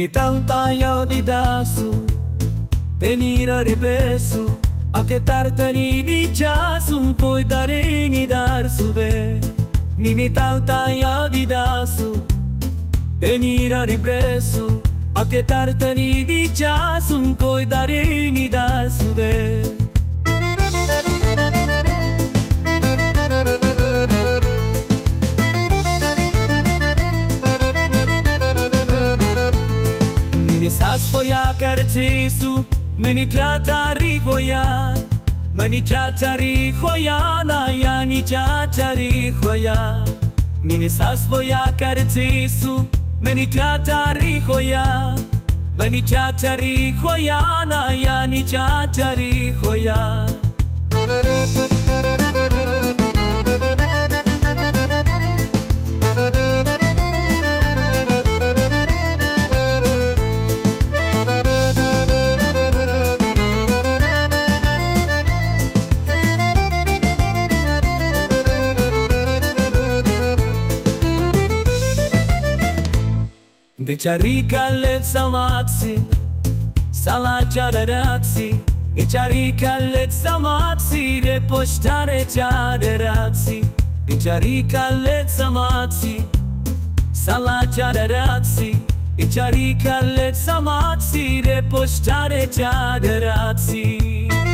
Tayo di dasu Venira ripesu A che tartani di jasu Poi darini dar sube Nini tayo di dasu Venira ripesu A che tartani di jasu Poi darini dar sube Sas foia carcesu, meni tratari foia, meni tratari foia, na ya ni tratari foia. Mini sas foia carcesu, meni tratari foia, meni tratari foia, na ya ni tratari foia. De ciarica le salazzi, salacia da razzi, e ciarica le salazzi, de postare già da razzi, e ciarica le salazzi, salacia da razzi, e ciarica le salazzi, de postare già da razzi.